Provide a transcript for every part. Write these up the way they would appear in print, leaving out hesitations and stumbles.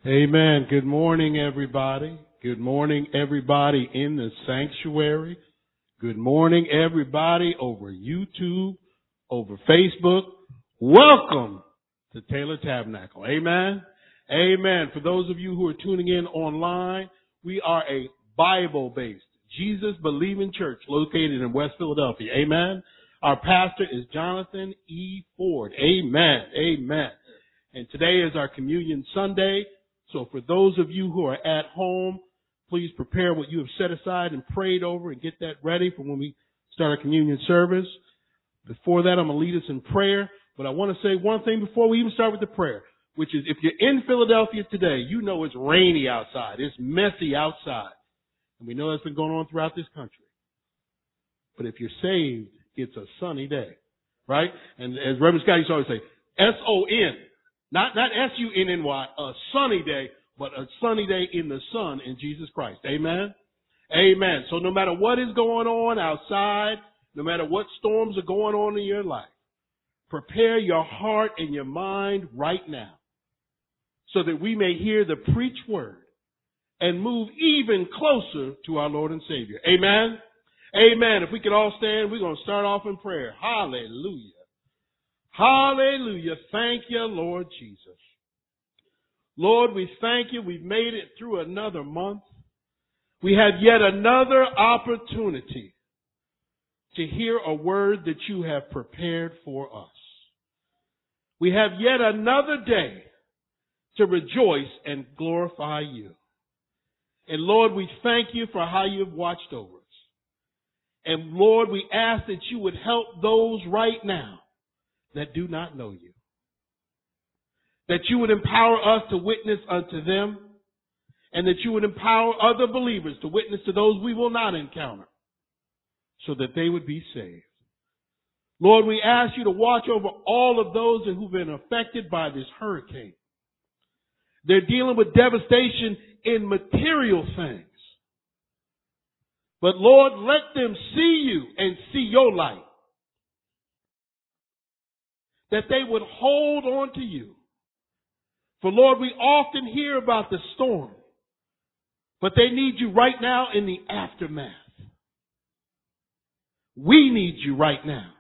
Amen. Good morning, everybody. Good morning, everybody in the sanctuary. Good morning, everybody over YouTube, over Facebook. Welcome to Taylor Tabernacle. Amen. Amen. For those of you who are tuning in online, we are a Bible-based, Jesus-believing church located in West Philadelphia. Amen. Our pastor is Jonathan E. Ford. Amen. Amen. And today is our Communion Sunday. So for those of you who are at home, please prepare what you have set aside and prayed over and get that ready for when we start our communion service. Before that, I'm going to lead us in prayer. But I want to say one thing before we even start with the prayer, which is if you're in Philadelphia today, you know it's rainy outside. It's messy outside. And we know that's been going on throughout this country. But if you're saved, it's a sunny day, right? And as Reverend Scott used to always say, S-O-N. Not S-U-N-N-Y, a sunny day, but a sunny day in the sun in Jesus Christ. Amen? Amen. So no matter what is going on outside, no matter what storms are going on in your life, prepare your heart and your mind right now so that we may hear the preached word and move even closer to our Lord and Savior. Amen? Amen. If we could all stand, we're going to start off in prayer. Hallelujah. Hallelujah. Thank you, Lord Jesus. Lord, we thank you. We've made it through another month. We have yet another opportunity to hear a word that you have prepared for us. We have yet another day to rejoice and glorify you. And Lord, we thank you for how you have watched over us. And Lord, we ask that you would help those right now that do not know you. That you would empower us to witness unto them, and that you would empower other believers to witness to those we will not encounter, so that they would be saved. Lord, we ask you to watch over all of those who've been affected by this hurricane. They're dealing with devastation in material things. But Lord, let them see you and see your light. That they would hold on to you. For Lord, we often hear about the storm, but they need you right now in the aftermath. We need you right now.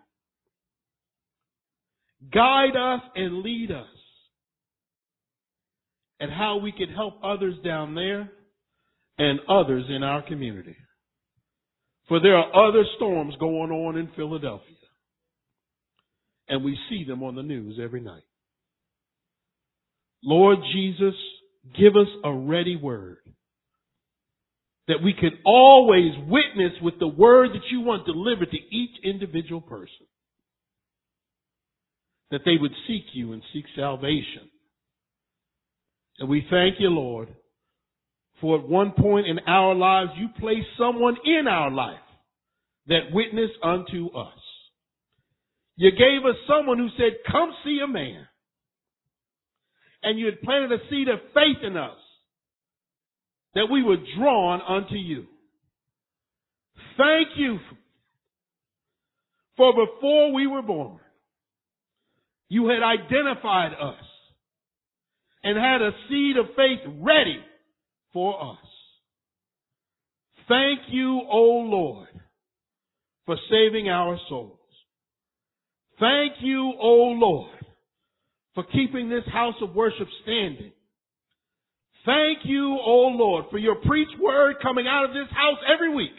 Guide us and lead us at how we can help others down there and others in our community. For there are other storms going on in Philadelphia. And we see them on the news every night. Lord Jesus, give us a ready word that we can always witness with the word that you want delivered to each individual person. That they would seek you and seek salvation. And we thank you, Lord, for at one point in our lives you placed someone in our life that witnessed unto us. You gave us someone who said, come see a man. And you had planted a seed of faith in us that we were drawn unto you. Thank you for before we were born, you had identified us and had a seed of faith ready for us. Thank you, O Lord, for saving our souls. Thank you, O Lord, for keeping this house of worship standing. Thank you, O Lord, for your preached word coming out of this house every week.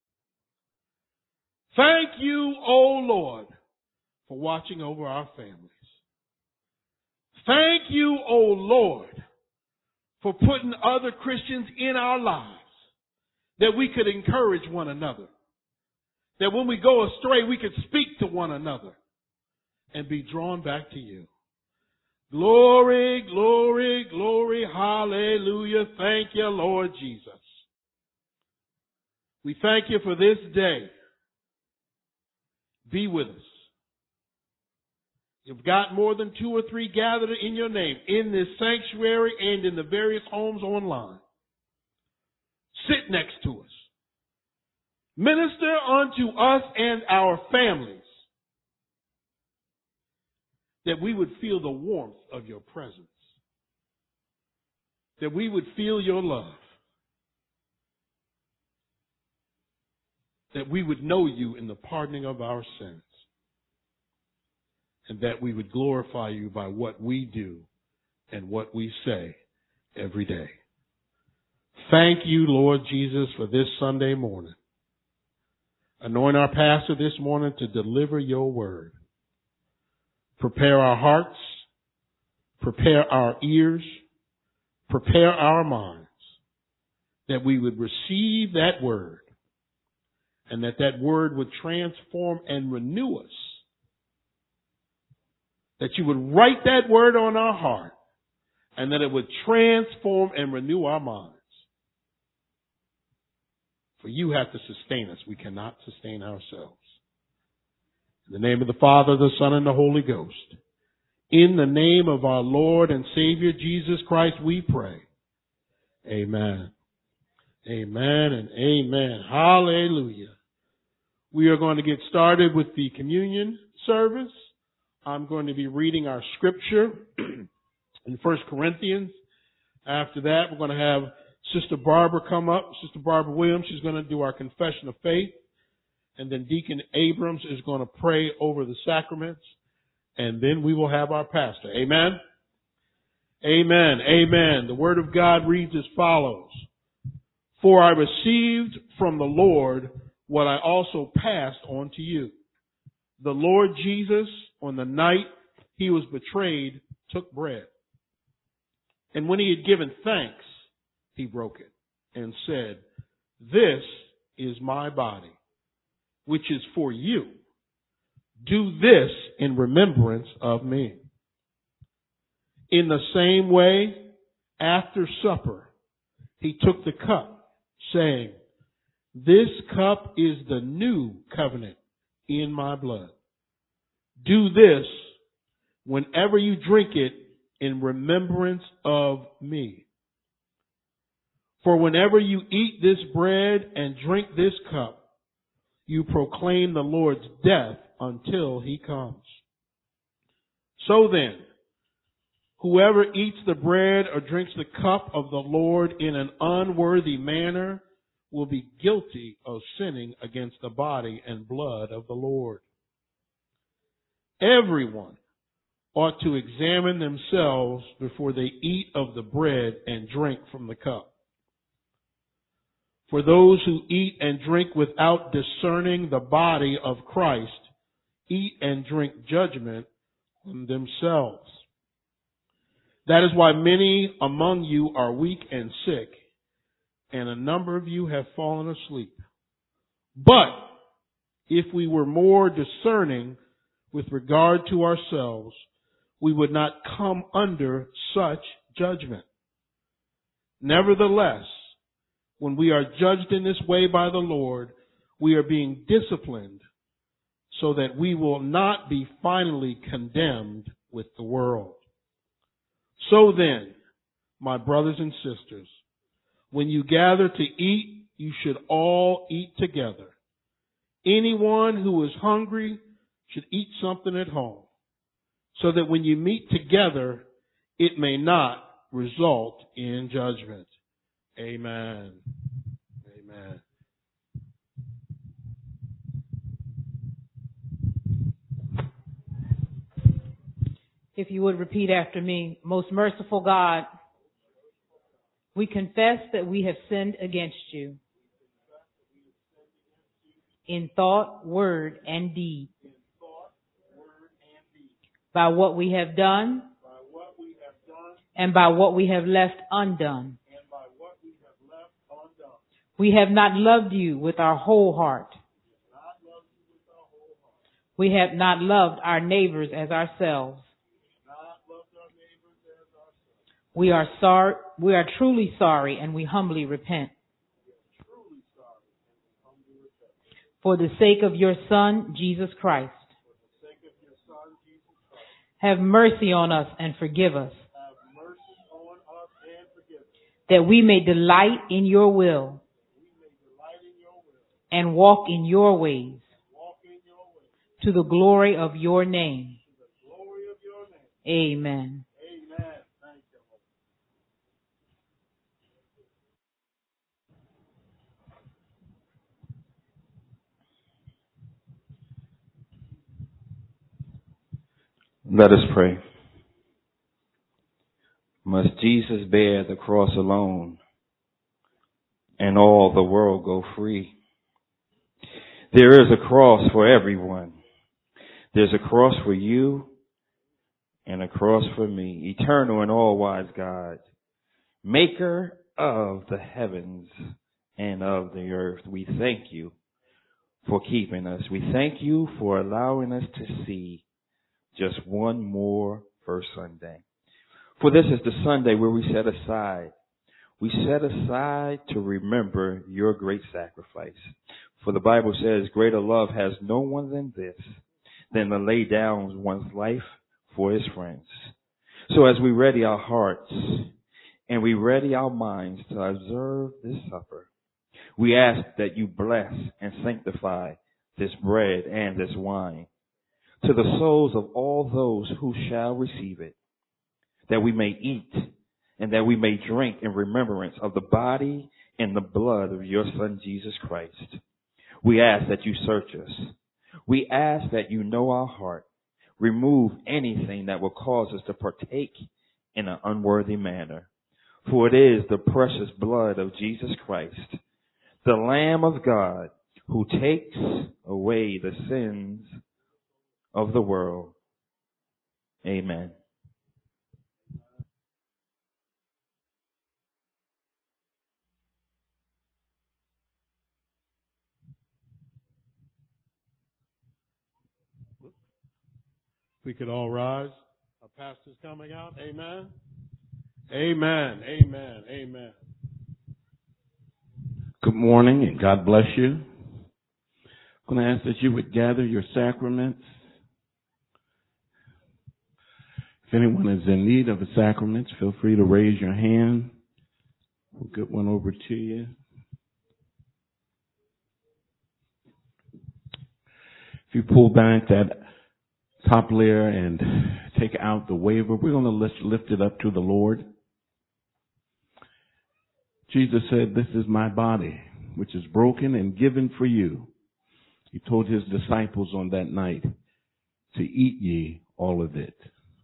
Thank you, O Lord, for watching over our families. Thank you, O Lord, for putting other Christians in our lives that we could encourage one another. That when we go astray, we could speak to one another and be drawn back to you. Glory, glory, glory, hallelujah. Thank you, Lord Jesus. We thank you for this day. Be with us. You've got more than 2 or 3 gathered in your name in this sanctuary and in the various homes online. Sit next to us. Minister unto us and our families, that we would feel the warmth of your presence. that we would feel your love, that we would know you in the pardoning of our sins, and that we would glorify you by what we do and what we say every day. Thank you, Lord Jesus, for this Sunday morning. Anoint our pastor this morning to deliver your word. Prepare our hearts, prepare our ears, prepare our minds, that we would receive that word, and that word would transform and renew us. That you would write that word on our heart, and that it would transform and renew our minds. For you have to sustain us. We cannot sustain ourselves. In the name of the Father, the Son, and the Holy Ghost. In the name of our Lord and Savior Jesus Christ, we pray. Amen. Amen and amen. Hallelujah. We are going to get started with the communion service. I'm going to be reading our scripture in 1 Corinthians. After that, we're going to have Sister Barbara come up. Sister Barbara Williams, she's going to do our confession of faith. And then Deacon Abrams is going to pray over the sacraments. And then we will have our pastor. Amen? Amen. Amen. The Word of God reads as follows. For I received from the Lord what I also passed on to you. The Lord Jesus, on the night he was betrayed, took bread. And when he had given thanks, he broke it and said, "This is my body, which is for you. Do this in remembrance of me." In the same way, after supper, he took the cup, saying, "This cup is the new covenant in my blood. Do this whenever you drink it in remembrance of me. For whenever you eat this bread and drink this cup, you proclaim the Lord's death until he comes. So then, whoever eats the bread or drinks the cup of the Lord in an unworthy manner will be guilty of sinning against the body and blood of the Lord. Everyone ought to examine themselves before they eat of the bread and drink from the cup. For those who eat and drink without discerning the body of Christ eat and drink judgment on themselves. That is why many among you are weak and sick, and a number of you have fallen asleep. But if we were more discerning with regard to ourselves, we would not come under such judgment. Nevertheless, when we are judged in this way by the Lord, we are being disciplined so that we will not be finally condemned with the world. So then, my brothers and sisters, when you gather to eat, you should all eat together. Anyone who is hungry should eat something at home, so that when you meet together, it may not result in judgment. Amen. Amen. If you would repeat after me. Most merciful God, we confess that we have sinned against you in thought, word, and deed, by what we have done and by what we have left undone. We have not loved you with our whole heart. We have not loved our neighbors as ourselves. We are sorry. We are truly sorry, and we humbly repent. For the sake of your Son, Jesus Christ, have mercy on us and forgive us, that we may delight in your will and walk in your ways, to the glory of your name. Amen. Let us pray. Must Jesus bear the cross alone and all the world go free? There is a cross for everyone. There's a cross for you and a cross for me. Eternal and all-wise God, maker of the heavens and of the earth, we thank you for keeping us. We thank you for allowing us to see just one more First Sunday. For this is the Sunday where we set aside to remember your great sacrifice. For the Bible says, greater love has no one than this, than to lay down one's life for his friends. So as we ready our hearts and we ready our minds to observe this supper, we ask that you bless and sanctify this bread and this wine to the souls of all those who shall receive it, that we may eat and that we may drink in remembrance of the body and the blood of your Son, Jesus Christ. We ask that you search us. We ask that you know our heart. Remove anything that will cause us to partake in an unworthy manner. For it is the precious blood of Jesus Christ, the Lamb of God, who takes away the sins of the world. Amen. We could all rise. Our pastor's coming out. Amen. Amen. Amen. Amen. Good morning and God bless you. I'm going to ask that you would gather your sacraments. If anyone is in need of a sacrament, feel free to raise your hand. We'll get one over to you. If you pull back that top layer and take out the waiver, we're going to lift it up to the Lord. Jesus said, "This is my body, which is broken and given for you." He told his disciples on that night, "To eat ye all of it."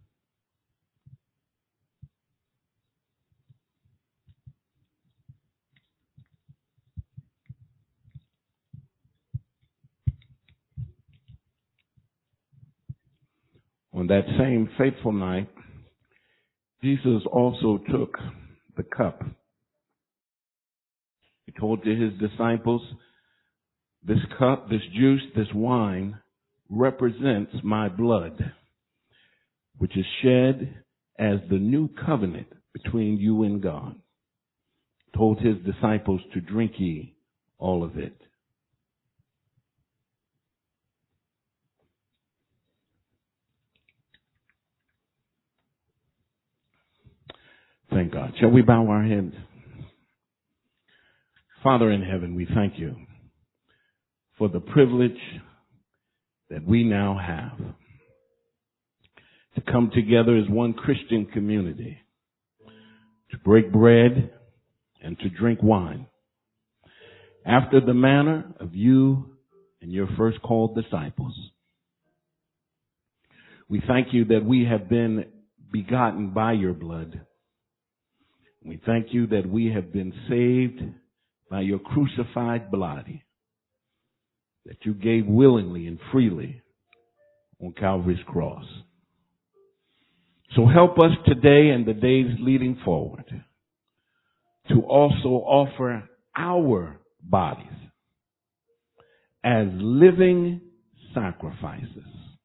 On that same fateful night, Jesus also took the cup. He told to his disciples, "This cup, this juice, this wine represents my blood, which is shed as the new covenant between you and God." He told his disciples to drink ye all of it. Thank God. Shall we bow our heads? Father in heaven, we thank you for the privilege that we now have to come together as one Christian community, to break bread and to drink wine, after the manner of you and your first called disciples. We thank you that we have been begotten by your blood. We thank you that we have been saved by your crucified body that you gave willingly and freely on Calvary's cross. So help us today and the days leading forward to also offer our bodies as living sacrifices,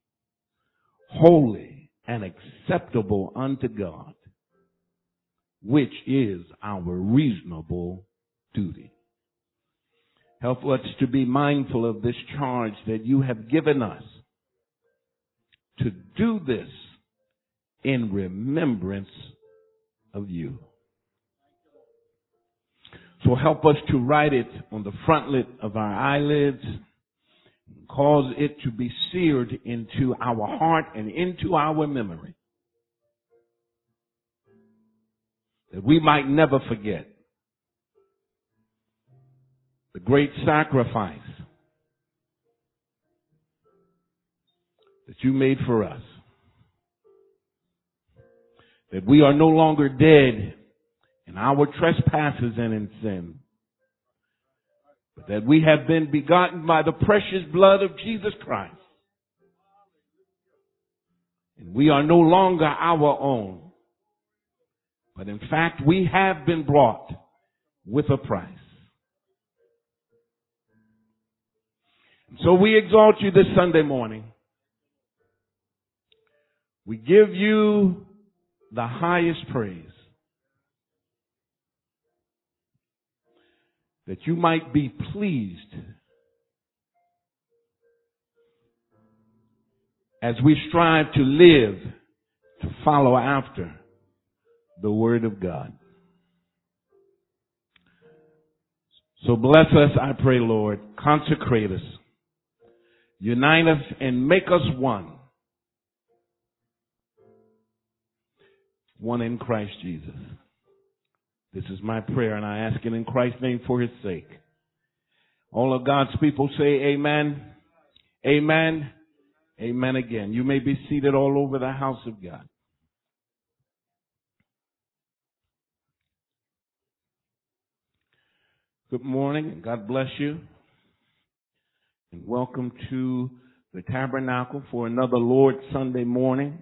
holy and acceptable unto God, which is our reasonable duty. Help us to be mindful of this charge that you have given us to do this in remembrance of you. So help us to write it on the frontlet of our eyelids, cause it to be seared into our heart and into our memory, that we might never forget the great sacrifice that you made for us, that we are no longer dead in our trespasses and in sin, but that we have been begotten by the precious blood of Jesus Christ. And we are no longer our own, but in fact we have been bought with a price. So we exalt you this Sunday morning. We give you the highest praise, that you might be pleased as we strive to live, to follow after the Word of God. So bless us, I pray, Lord. Consecrate us. Unite us and make us one. One in Christ Jesus. This is my prayer, and I ask it in Christ's name for His sake. All of God's people say amen, amen, amen again. You may be seated all over the house of God. Good morning, and God bless you. And welcome to the Tabernacle for another Lord's Sunday morning.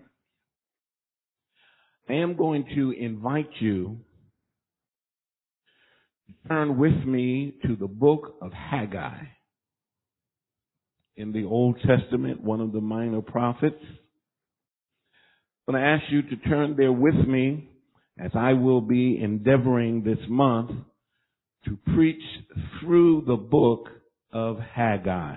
I am going to invite you to turn with me to the book of Haggai in the Old Testament, one of the minor prophets. I'm going to ask you to turn there with me as I will be endeavoring this month to preach through the book of Haggai.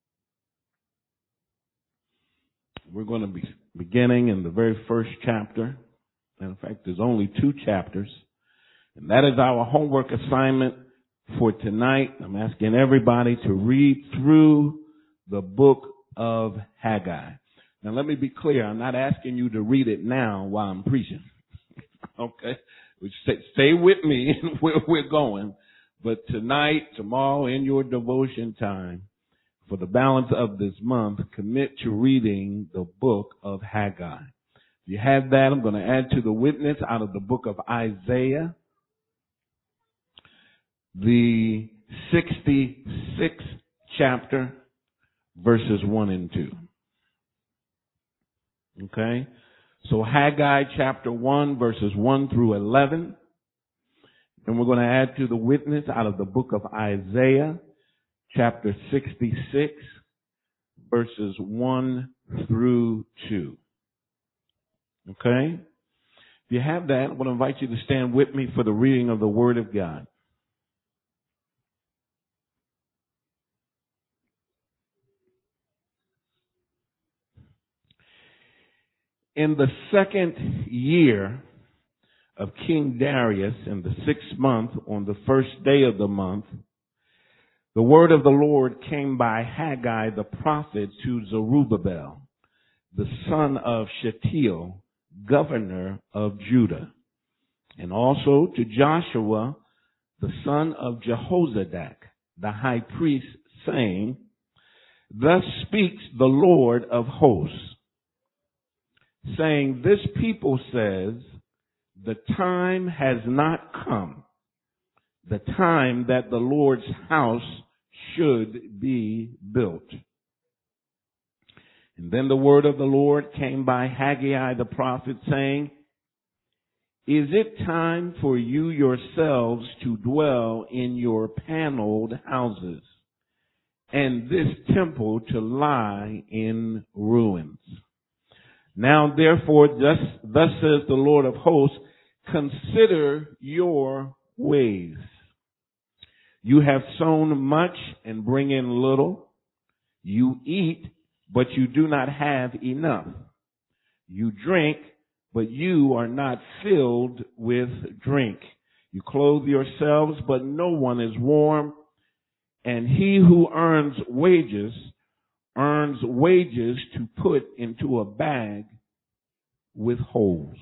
We're going to be beginning in the very first chapter. And in fact, there's only 2 chapters. And that is our homework assignment for tonight. I'm asking everybody to read through the book of Haggai. Now let me be clear. I'm not asking you to read it now while I'm preaching. Okay? Stay with me where we're going. But tonight, tomorrow, in your devotion time, for the balance of this month, commit to reading the book of Haggai. If you have that, I'm going to add to the witness out of the book of Isaiah, the 66th chapter, verses 1 and 2. Okay? So Haggai chapter 1, verses 1 through 11. And we're going to add to the witness out of the book of Isaiah, chapter 66, verses 1 through 2. Okay? If you have that, I want to invite you to stand with me for the reading of the Word of God. In the 2nd year of King Darius, in the 6th month, on the first day of the month, the word of the Lord came by Haggai the prophet to Zerubbabel, the son of Shealtiel, governor of Judah, and also to Joshua, the son of Jehozadak, the high priest, saying, Thus speaks the Lord of hosts, saying, This people says, the time has not come, the time that the Lord's house should be built. And then the word of the Lord came by Haggai the prophet, saying, Is it time for you yourselves to dwell in your paneled houses, and this temple to lie in ruins? Now therefore, thus says the Lord of hosts, consider your ways. You have sown much and bring in little. You eat, but you do not have enough. You drink, but you are not filled with drink. You clothe yourselves, but no one is warm. And he who earns wages to put into a bag with holes.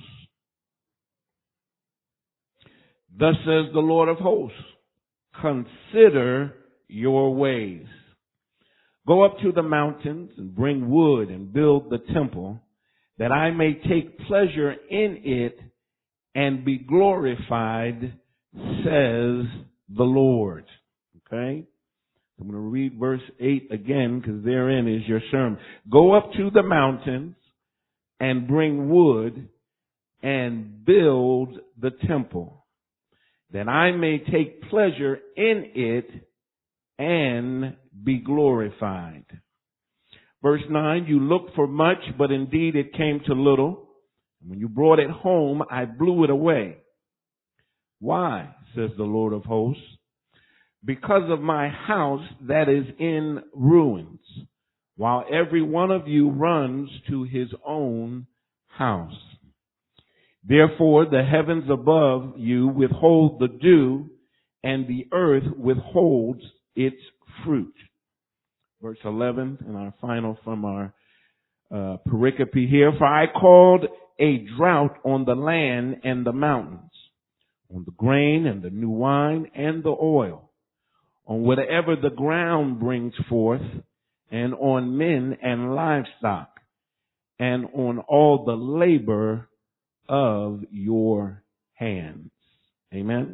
Thus says the Lord of hosts, consider your ways. Go up to the mountains and bring wood and build the temple, that I may take pleasure in it and be glorified, says the Lord. Okay? I'm going to read verse 8 again because therein is your sermon. Go up to the mountains and bring wood and build the temple, that I may take pleasure in it and be glorified. Verse 9, you looked for much, but indeed it came to little. When you brought it home, I blew it away. Why, says the Lord of hosts? Because of my house that is in ruins, while every one of you runs to his own house. Therefore the heavens above you withhold the dew, and the earth withholds its fruit. Verse 11, and our final from our pericope here. For I called a drought on the land and the mountains, on the grain and the new wine and the oil, on whatever the ground brings forth, and on men and livestock, and on all the labor of your hands. Amen.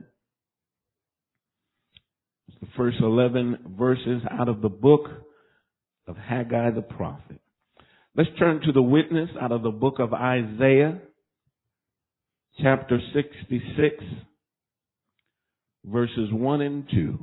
It's the first 11 verses out of the book of Haggai the prophet. Let's turn to the witness out of the book of Isaiah, chapter 66, verses 1 and 2.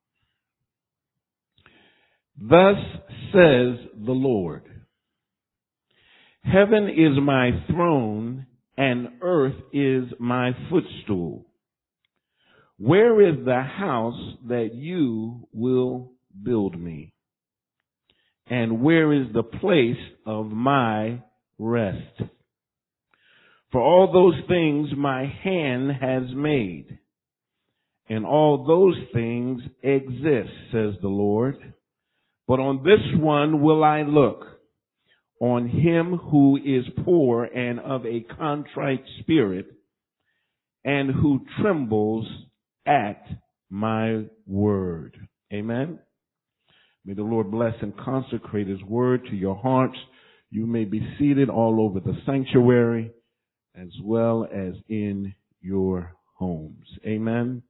Thus says the Lord, heaven is my throne and earth is my footstool. Where is the house that you will build me? And where is the place of my rest? For all those things my hand has made, and all those things exist, says the Lord. But on this one will I look, on him who is poor and of a contrite spirit, and who trembles at my word. Amen. May the Lord bless and consecrate his word to your hearts. You may be seated all over the sanctuary as well as in your homes. Amen.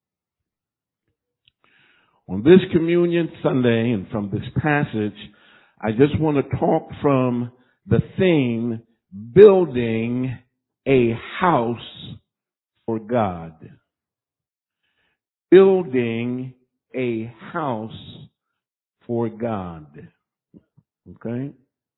On this Communion Sunday and from this passage, I just want to talk from the theme, building a house for God. Building a house for God. Okay?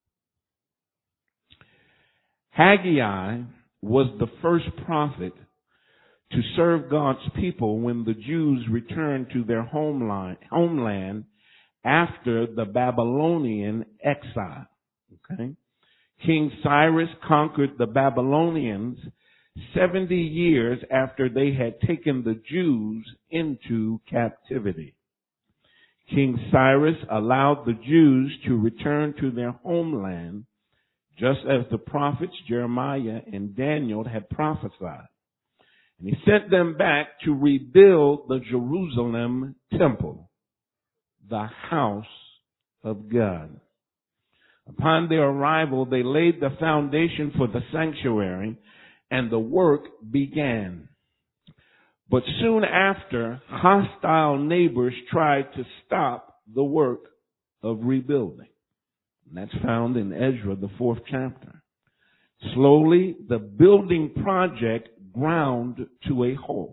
Haggai was the first prophet to serve God's people when the Jews returned to their homeland after the Babylonian exile. Okay? King Cyrus conquered the Babylonians 70 years after they had taken the Jews into captivity. King Cyrus allowed the Jews to return to their homeland, just as the prophets Jeremiah and Daniel had prophesied. And he sent them back to rebuild the Jerusalem temple, the house of God. Upon their arrival, they laid the foundation for the sanctuary, and the work began. But soon after, hostile neighbors tried to stop the work of rebuilding. And that's found in Ezra, the 4th chapter. Slowly, the building project ground to a halt.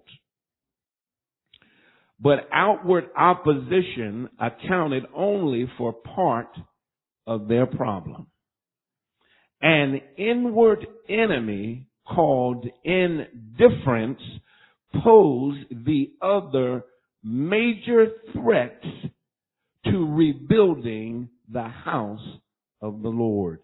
But outward opposition accounted only for part of their problem. An inward enemy called indifference posed the other major threats to rebuilding the house of the Lord.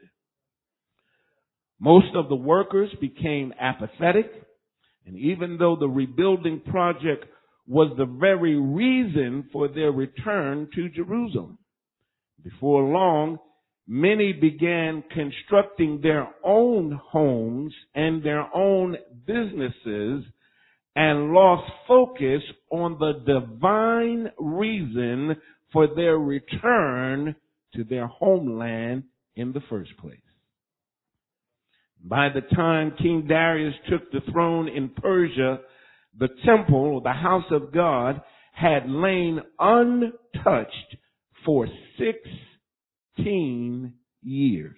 Most of the workers became apathetic, and even though the rebuilding project was the very reason for their return to Jerusalem, before long, many began constructing their own homes and their own businesses and lost focus on the divine reason for their return to their homeland in the first place. By the time King Darius took the throne in Persia, the temple, the house of God, had lain untouched for 16 years.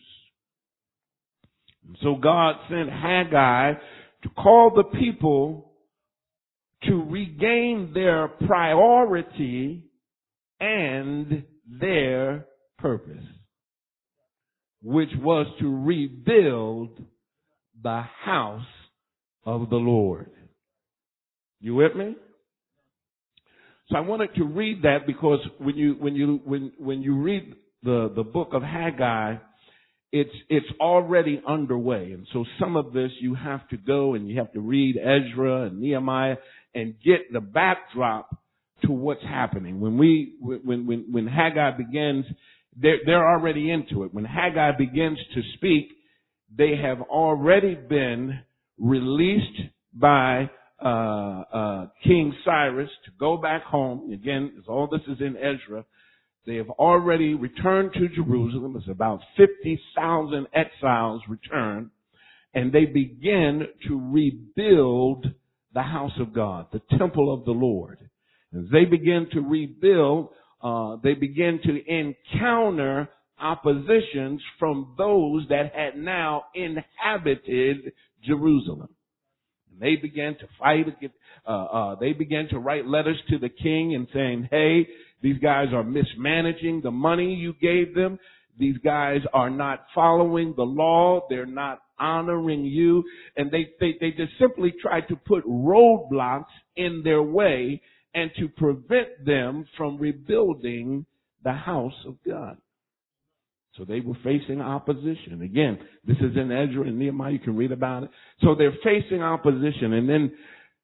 So God sent Haggai to call the people to regain their priority and their purpose, which was to rebuild the house of the Lord. You with me? So I wanted to read that because when you read the book of Haggai, it's already underway. And so some of this you have to go and you have to read Ezra and Nehemiah and get the backdrop to what's happening. When Haggai begins, they're already into it. When Haggai begins to speak, they have already been released by King Cyrus to go back home. Again, all this is in Ezra. They have already returned to Jerusalem. It's about 50,000 exiles returned, and they begin to rebuild the house of God, the temple of the Lord. As they begin to rebuild, they begin to encounter oppositions from those that had now inhabited Jerusalem. And they began to fight. They began to write letters to the king and saying, hey, these guys are mismanaging the money you gave them. These guys are not following the law. They're not honoring you. And they just simply tried to put roadblocks in their way and to prevent them from rebuilding the house of God. So they were facing opposition. Again, this is in Ezra and Nehemiah. You can read about it. So they're facing opposition. And then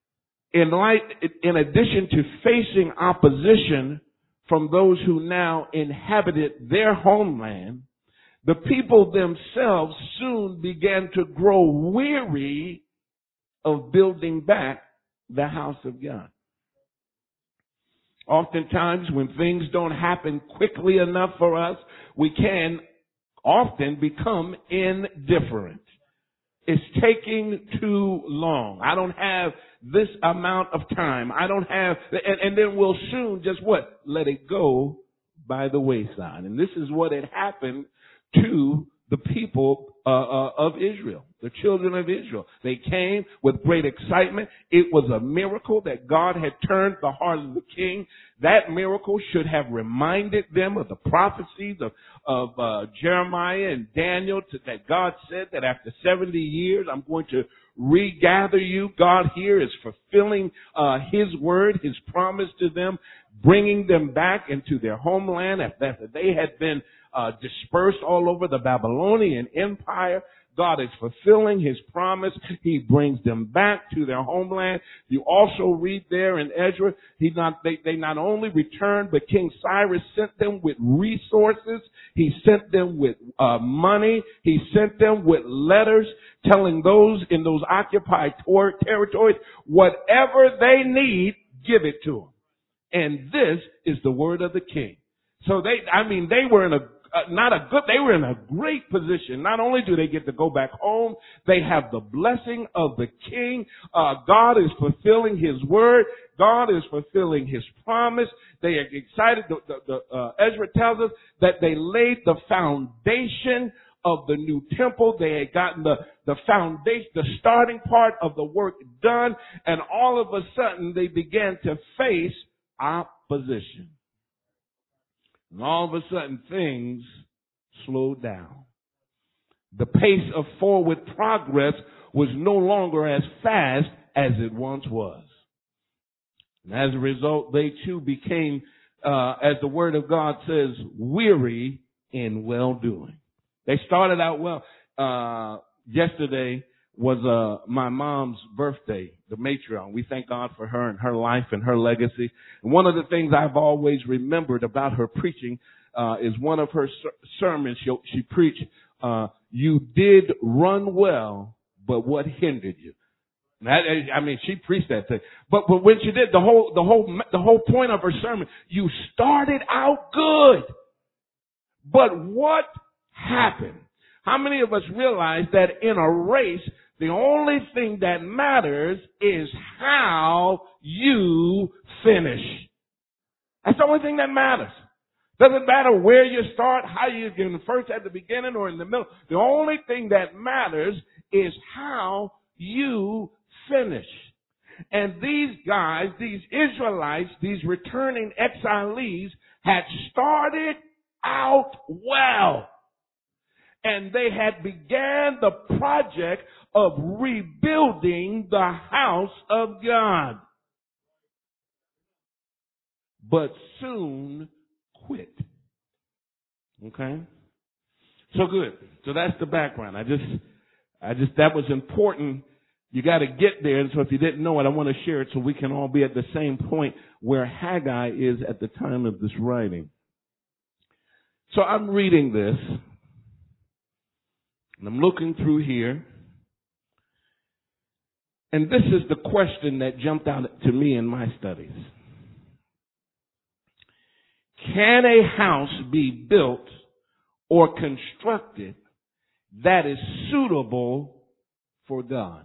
in addition to facing opposition from those who now inhabited their homeland, the people themselves soon began to grow weary of building back the house of God. Oftentimes, when things don't happen quickly enough for us, we can often become indifferent. It's taking too long. I don't have this amount of time. I don't have, and then we'll soon just what? Let it go by the wayside. And this is what had happened to the people of Israel, the children of Israel. They came with great excitement. It was a miracle that God had turned the heart of the king. That miracle should have reminded them of the prophecies of Jeremiah and Daniel that God said that after 70 years, I'm going to regather you. God here is fulfilling His word, His promise to them, bringing them back into their homeland after they had been dispersed all over the Babylonian Empire. God is fulfilling His promise. He brings them back to their homeland. You also read there in Ezra, they not only returned, but King Cyrus sent them with resources. He sent them with money. He sent them with letters telling those in those occupied territories, whatever they need, give it to them. And this is the word of the king. So they were in they were in a great position. Not only do they get to go back home, they have the blessing of the king. God is fulfilling His word. God is fulfilling His promise. They are excited. Ezra tells us that they laid the foundation of the new temple. They had gotten the foundation, the starting part of the work done. And all of a sudden they began to face opposition. And all of a sudden, things slowed down. The pace of forward progress was no longer as fast as it once was. And as a result, they too became, as the Word of God says, weary in well-doing. They started out well. Yesterday was my mom's birthday, the matriarch. We thank God for her and her life and her legacy. And one of the things I've always remembered about her preaching is one of her sermons. She preached, you did run well, but what hindered you? She preached that thing. But when she did, the whole point of her sermon, you started out good. But what happened? How many of us realize that in a race, the only thing that matters is how you finish? That's the only thing that matters. Doesn't matter where you start, how you get in the first at the beginning or in the middle. The only thing that matters is how you finish. And these guys, these Israelites, these returning exiles had started out well. And they had began the project of rebuilding the house of God. But soon quit. Okay? So good. So that's the background. I just that was important. You got to get there. And so if you didn't know it, I want to share it so we can all be at the same point where Haggai is at the time of this writing. So I'm reading this, and I'm looking through here, and this is the question that jumped out to me in my studies. Can a house be built or constructed that is suitable for God?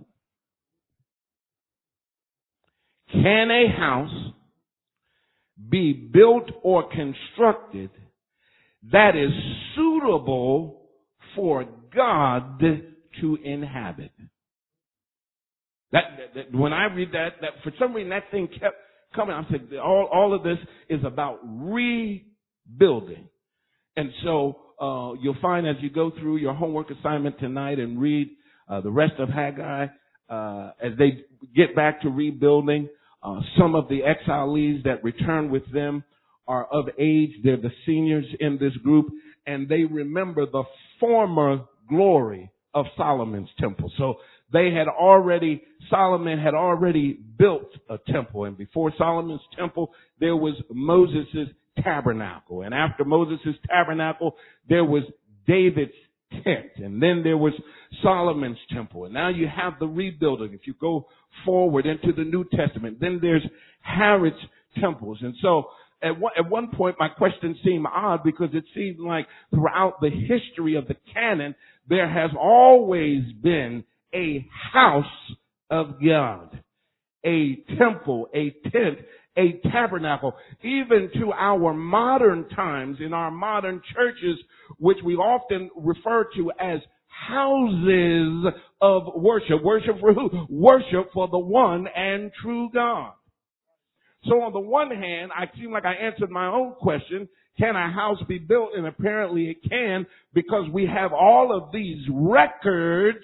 Can a house be built or constructed that is suitable for God to inhabit? That when I read that for some reason that thing kept coming. I said all of this is about rebuilding. And so you'll find as you go through your homework assignment tonight and read the rest of Haggai, as they get back to rebuilding, some of the exilees that return with them are of age. They're the seniors in this group, and they remember the former glory of Solomon's temple. So Solomon had already built a temple, and before Solomon's temple, there was Moses' tabernacle. And after Moses' tabernacle, there was David's tent. And then there was Solomon's temple. And now you have the rebuilding. If you go forward into the New Testament, then there's Herod's temples. And so at one point, my question seemed odd because it seemed like throughout the history of the canon, there has always been a house of God, a temple, a tent, a tabernacle, even to our modern times in our modern churches, which we often refer to as houses of worship. Worship for who? Worship for the one and true God. So on the one hand, I seem like I answered my own question. Can a house be built? And apparently it can, because we have all of these records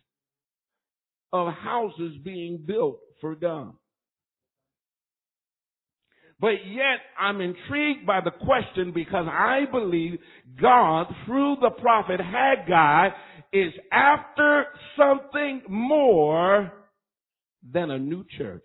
of houses being built for God. But yet I'm intrigued by the question because I believe God, through the prophet Haggai, is after something more than a new church.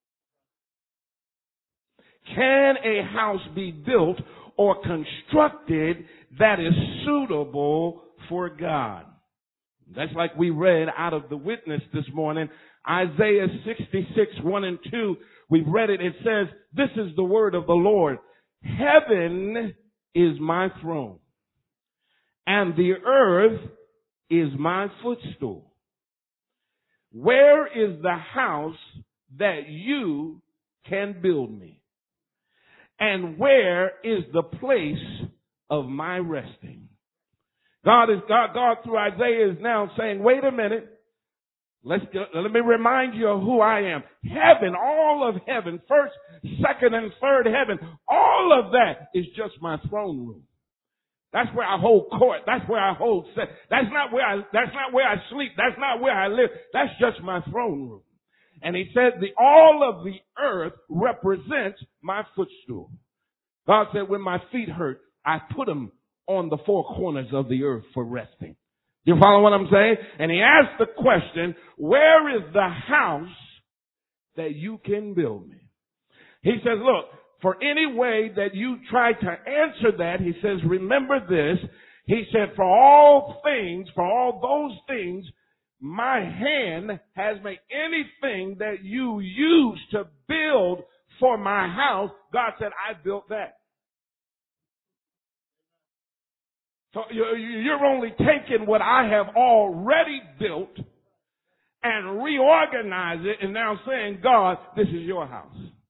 Can a house be built or constructed that is suitable for God? That's like we read out of the witness this morning, Isaiah 66, 1 and 2. We've read it. It says, this is the word of the Lord. Heaven is my throne, and the earth is my footstool. Where is the house that you can build me? And where is the place of my resting? God through Isaiah is now saying, wait a minute. Let me remind you of who I am. Heaven, all of heaven, first, second, and third heaven, all of that is just my throne room. That's where I hold court. That's where I hold set. That's not where I sleep. That's not where I live. That's just my throne room. And he said all of the earth represents my footstool. God said, when my feet hurt, I put them on the four corners of the earth for resting. You follow what I'm saying? And he asked the question, where is the house that you can build me? He says, look, for any way that you try to answer that, he says, remember this. He said, for all those things, my hand has made anything that you use to build for my house. God said, I built that. So you're only taking what I have already built and reorganize it and now saying, God, this is your house.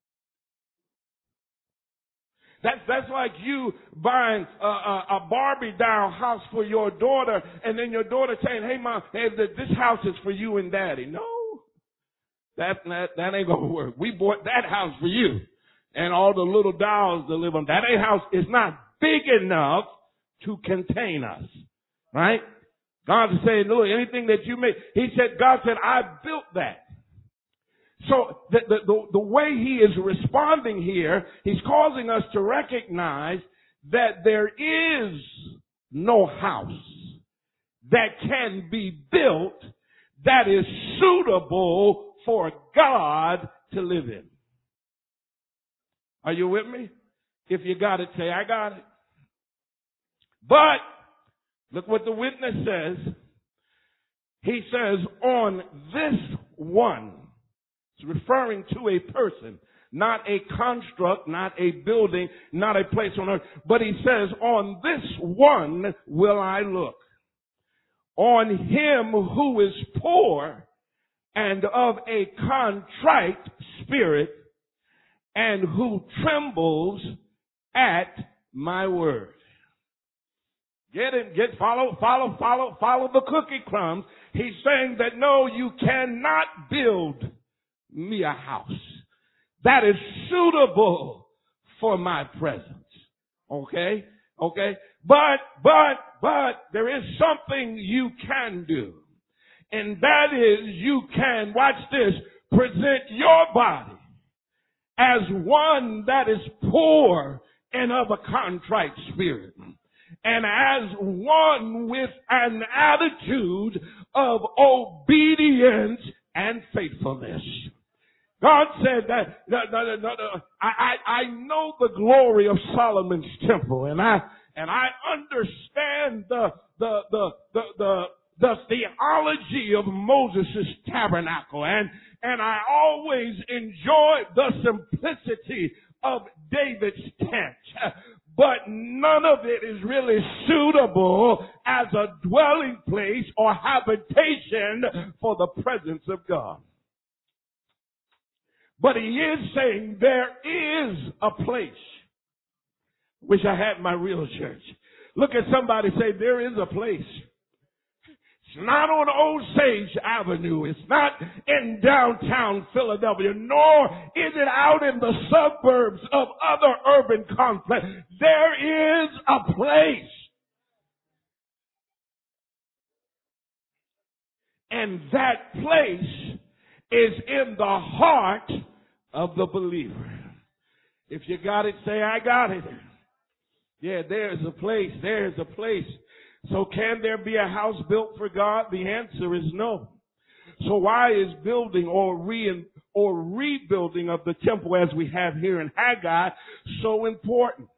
That's like you buying a Barbie doll house for your daughter, and then your daughter saying, hey, Mom, hey, this house is for you and Daddy. No, that ain't going to work. We bought that house for you and all the little dolls that live on. That house is not big enough to contain us, right? God is saying, look, anything that you make, God said, I built that. So the way he is responding here, he's causing us to recognize that there is no house that can be built that is suitable for God to live in. Are you with me? If you got it, say, I got it. But look what the witness says. He says, on this one, it's referring to a person, not a construct, not a building, not a place on earth. But he says, on this one will I look. On him who is poor and of a contrite spirit and who trembles at my word. Get it, follow the cookie crumbs. He's saying that no, you cannot build me a house that is suitable for my presence. Okay? But there is something you can do. And that is you can, watch this, present your body as one that is poor and of a contrite spirit. And as one with an attitude of obedience and faithfulness. God said that I know the glory of Solomon's temple, and I understand the theology of Moses' tabernacle, and I always enjoy the simplicity of David's tent. But none of it is really suitable as a dwelling place or habitation for the presence of God. But he is saying there is a place. Wish I had my real church. Look at somebody, say there is a place. It's not on Osage Avenue. It's not in downtown Philadelphia, nor is it out in the suburbs of other urban complexes. There is a place. And that place is in the heart of the believer. If you got it, say, I got it. Yeah, there's a place. There's a place. So can there be a house built for God? The answer is no. So why is building or rebuilding of the temple as we have here in Haggai so important?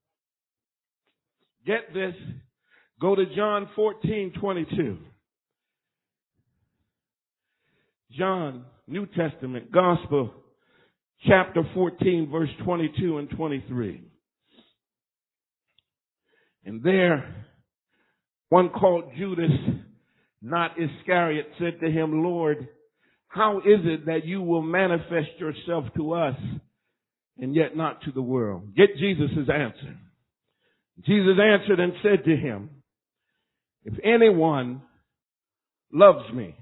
Get this. Go to John 14:22. John, New Testament, Gospel, chapter 14, verse 22 and 23. And there, one called Judas, not Iscariot, said to him, Lord, how is it that you will manifest yourself to us and yet not to the world? Get Jesus' answer. Jesus answered and said to him, if anyone loves me,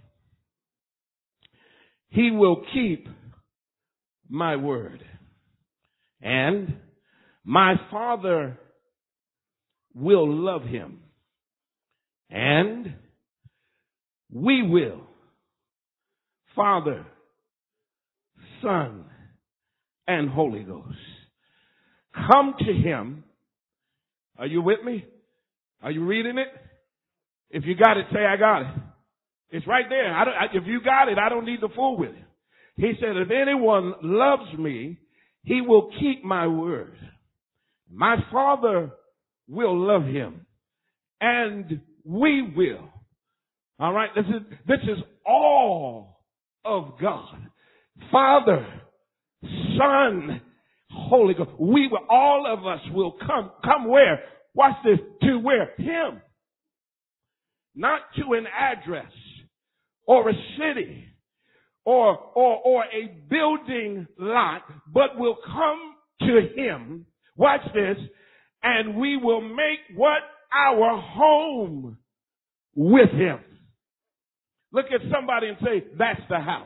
he will keep my word. And my Father will love him. And we will, Father, Son, and Holy Ghost, come to him. Are you with me? Are you reading it? If you got it, say, I got it. It's right there. If you got it, I don't need to fool with it. He said, if anyone loves me, he will keep my word. My Father will love him. And we will. All right. This is all of God. Father, Son, Holy Ghost. All of us will come where? watch this, to where? Him. Not to an address or a city or a building lot, but will come to him. Watch this. And we will make what? Our home with him. Look at somebody and say, that's the house.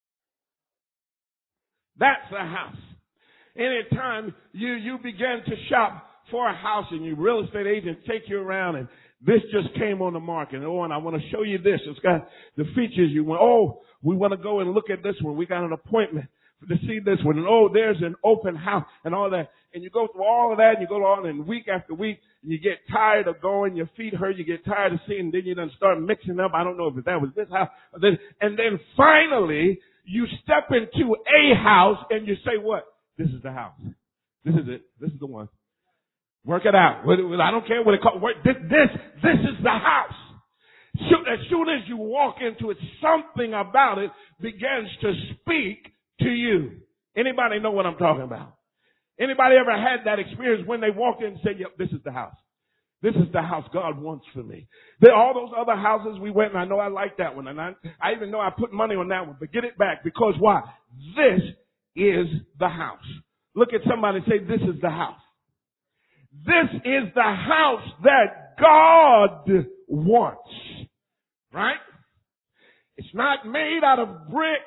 That's the house. Anytime you begin to shop for a house and your real estate agent take you around and this just came on the market. Oh, and I want to show you this. It's got the features you want. Oh, we want to go and look at this one. We got an appointment to see this one. And oh, there's an open house and all that. And you go through all of that and you go on and week after week and you get tired of going. Your feet hurt. You get tired of seeing. Then you done start mixing up. I don't know if that was this house. And then finally you step into a house and you say what? This is the house. This is it. This is the one. Work it out. I don't care what it calls. This is the house. As soon as you walk into it, something about it begins to speak to you. Anybody know what I'm talking about? Anybody ever had that experience when they walked in and said, yep, this is the house. This is the house God wants for me. There are all those other houses we went and I know I like that one. And I even know I put money on that one. But get it back because why? This is the house. Look at somebody and say, this is the house. This is the house that God wants. Right? It's not made out of brick,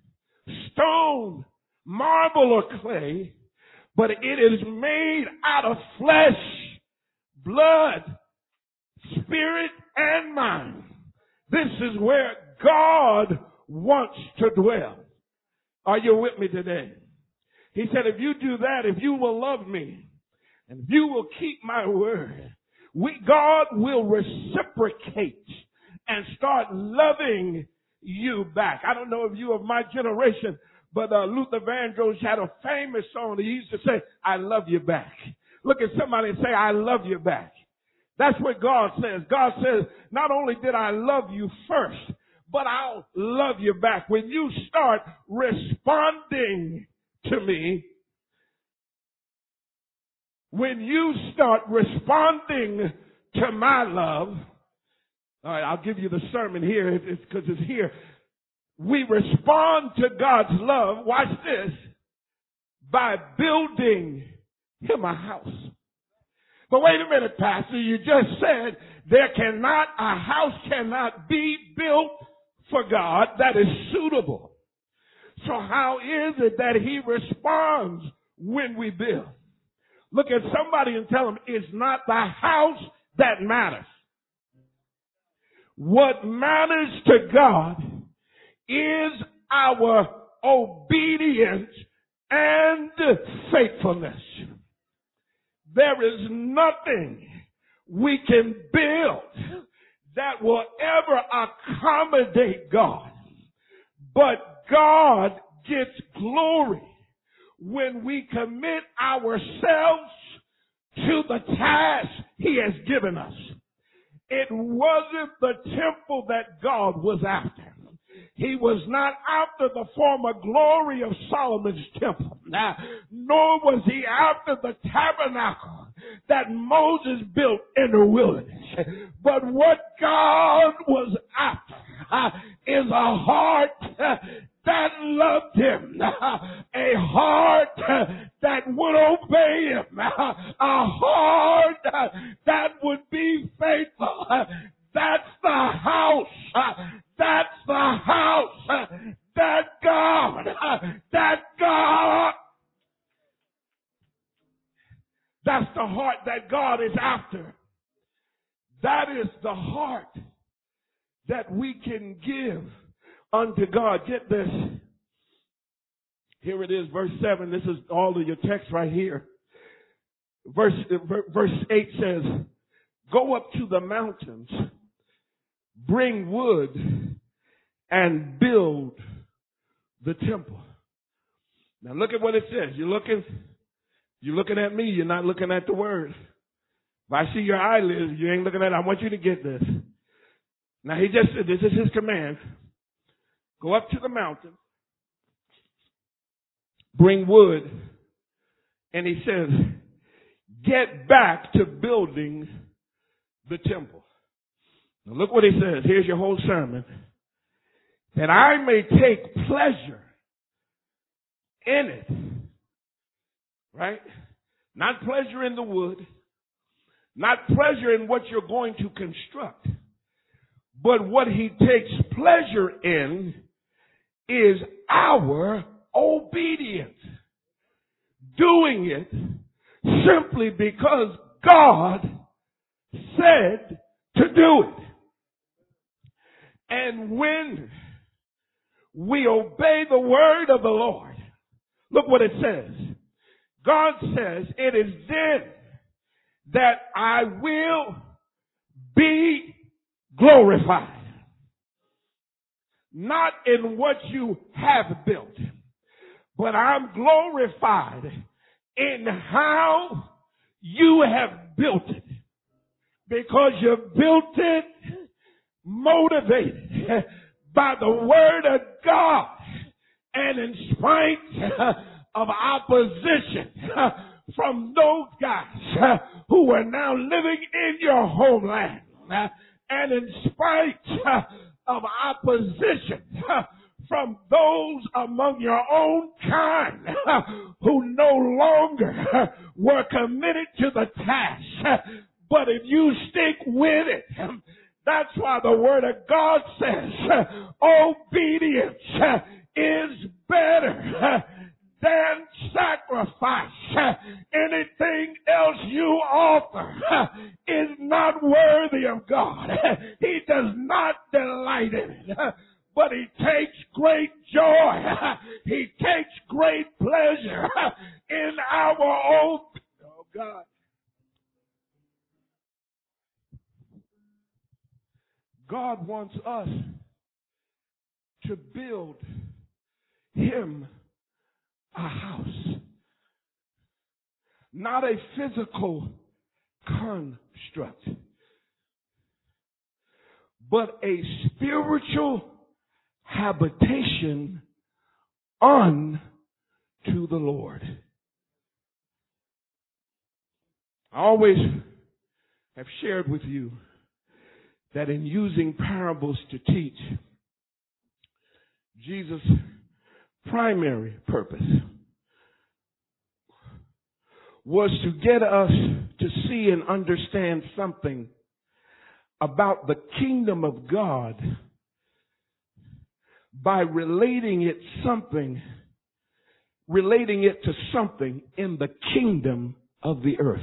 stone, marble, or clay, but it is made out of flesh, blood, spirit, and mind. This is where God wants to dwell. Are you with me today? He said, if you do that, if you will love me, and if you will keep my word, God will reciprocate and start loving you back. I don't know if you of my generation, but Luther Vandross had a famous song that he used to say, I love you back. Look at somebody and say, I love you back. That's what God says. God says, not only did I love you first, but I'll love you back. When you start responding to me, when you start responding to my love, all right, I'll give you the sermon here because it's here. We respond to God's love, watch this, by building him a house. But wait a minute, Pastor, you just said a house cannot be built for God that is suitable. So how is it that he responds when we build? Look at somebody and tell them it's not the house that matters. What matters to God is our obedience and faithfulness. There is nothing we can build that will ever accommodate God. But God gets glory when we commit ourselves to the task he has given us. It wasn't the temple that God was after. He was not after the former glory of Solomon's temple. Nor was he after the tabernacle that Moses built in the wilderness. But what God was after is a heart that loved him, a heart that would obey him, a heart that would be faithful. That's the house. That's the house that God, that's the heart that God is after. That is the heart that we can give unto God. Get this. Here it is, verse 7. This is all of your text right here. Verse 8 says, go up to the mountains, bring wood, and build the temple. Now look at what it says. You're looking at me. You're not looking at the word. If I see your eyelids, you ain't looking at it. I want you to get this. Now he just said, this is his command. Go up to the mountain, bring wood, and he says, get back to building the temple. Now look what he says. Here's your whole sermon. That I may take pleasure in it. Right? Not pleasure in the wood. Not pleasure in what you're going to construct. But what he takes pleasure in is our obedience. Doing it simply because God said to do it. And when we obey the word of the Lord, look what it says. God says, it is then that I will be glorified. Not in what you have built, but I'm glorified in how you have built it. Because you built it motivated by the word of God and in spite of opposition from those guys who are now living in your homeland, and in spite of opposition from those among your own kind who no longer were committed to the task. But if you stick with it, that's why the word of God says obedience is better than sacrifice. Anything else you offer is not worthy of God. He does not delight in it. But he takes great joy. He takes great pleasure in our own. Oh God. God wants us to build him a house. Not a physical construct, but a spiritual habitation unto the Lord. I always have shared with you that in using parables to teach, Jesus' primary purpose was to get us to see and understand something about the kingdom of God by relating it to something in the kingdom of the earth,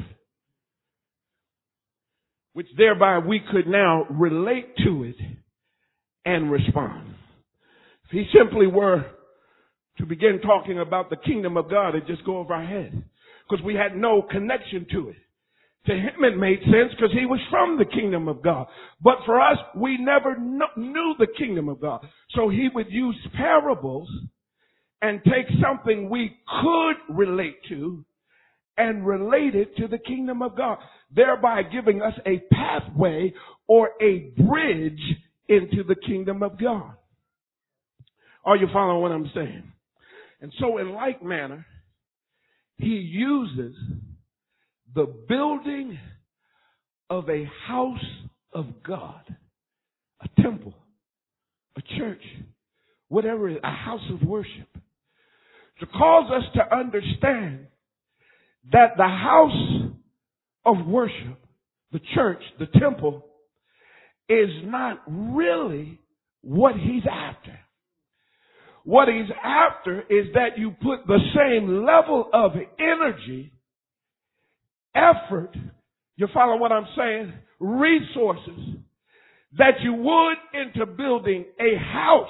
which thereby we could now relate to it and respond. If he simply were to begin talking about the kingdom of God, it'd just go over our head because we had no connection to it. To him it made sense because he was from the kingdom of God. But for us, we never knew the kingdom of God. So he would use parables and take something we could relate to and relate it to the kingdom of God, thereby giving us a pathway or a bridge into the kingdom of God. Are you following what I'm saying? And so in like manner, he uses the building of a house of God, a temple, a church, whatever it is, a house of worship, to cause us to understand that the house of worship, the church, the temple, is not really what he's after. What he's after is that you put the same level of energy, effort, you follow what I'm saying, resources, that you would into building a house,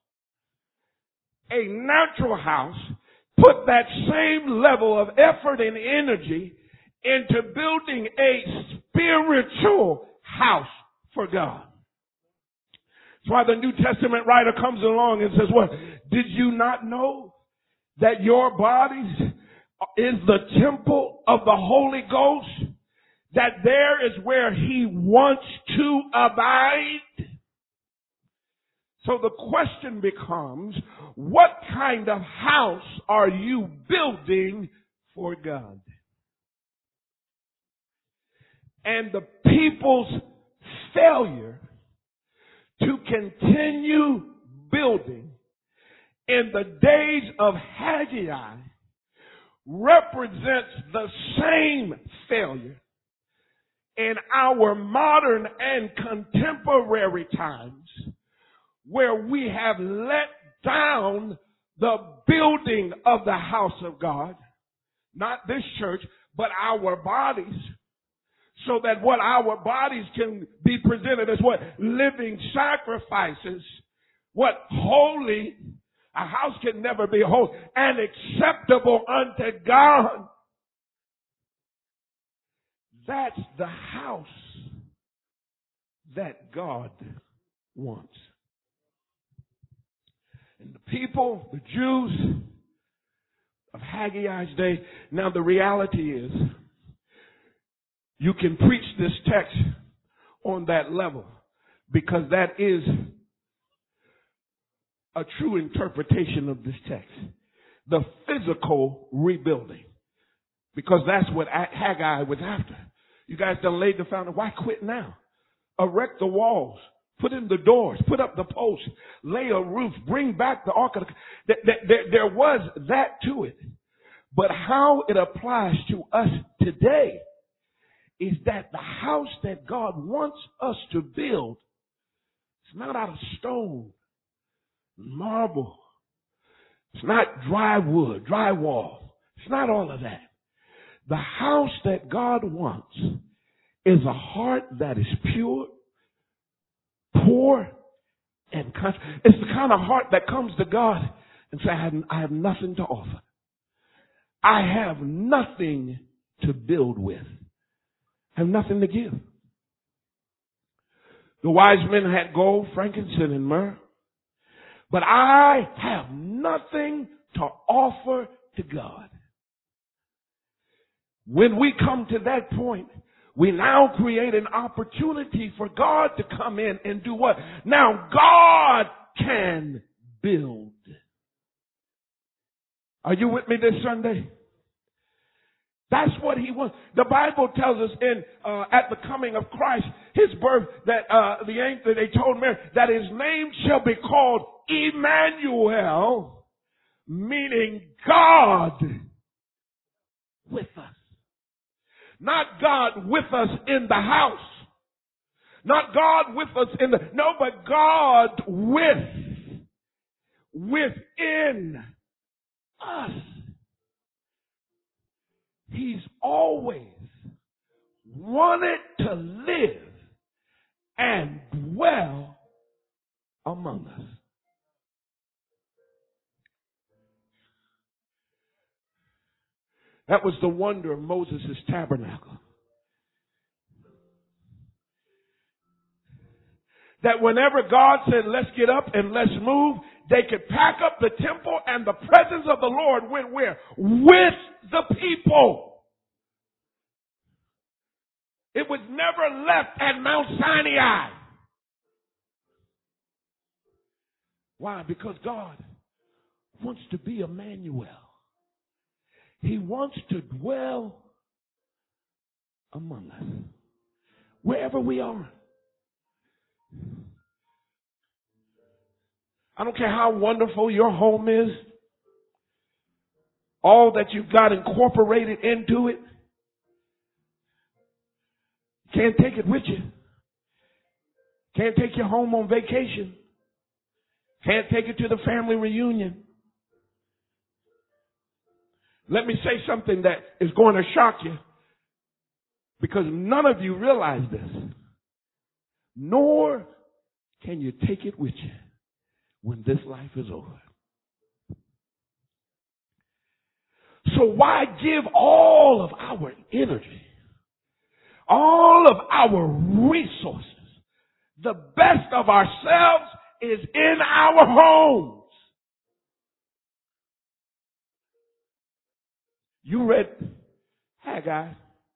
a natural house. Put that same level of effort and energy into building a spiritual house for God. That's why the New Testament writer comes along and says, well, did you not know that your bodies is the temple of the Holy Ghost? That there is where he wants to abide? So the question becomes, what kind of house are you building for God? and the people's failure to continue building in the days of Haggai represents the same failure in our modern and contemporary times, where we have let down the building of the house of God, not this church, but our bodies, so that what our bodies can be presented as what? Living sacrifices. What? Holy. A house can never be holy and acceptable unto God. That's the house that God wants. And the people, the Jews of Haggai's day, now the reality is, you can preach this text on that level because that is a true interpretation of this text. The physical rebuilding. Because that's what Haggai was after. You guys done laid the foundation. Why quit now? Erect the walls. Put in the doors. Put up the posts. Lay a roof. Bring back the ark. There was that to it. But how it applies to us today is that the house that God wants us to build is not out of stone, marble. It's not dry wood, drywall. It's not all of that. The house that God wants is a heart that is pure, poor, and conscious. It's the kind of heart that comes to God and says, I have nothing to offer. I have nothing to build with. I have nothing to give. The wise men had gold, frankincense, and myrrh. But I have nothing to offer to God. When we come to that point, we now create an opportunity for God to come in and do what? Now God can build. Are you with me this Sunday? That's what he wants. The Bible tells us at the coming of Christ, his birth, that the angel, they told Mary that his name shall be called Emmanuel, meaning God with us. Not God with us in the house. Not God with us but God within us. He's always wanted to live and dwell among us. That was the wonder of Moses' tabernacle. That whenever God said, let's get up and let's move, they could pack up the temple and the presence of the Lord went where? With the people. It was never left at Mount Sinai. Why? Because God wants to be Emmanuel. He wants to dwell among us, wherever we are. I don't care how wonderful your home is, all that you've got incorporated into it. Can't take it with you. Can't take you home on vacation. Can't take it to the family reunion. Let me say something that is going to shock you, because none of you realize this. Nor can you take it with you when this life is over. So why give all of our energy, all of our resources, the best of ourselves is in our homes? You read Haggai.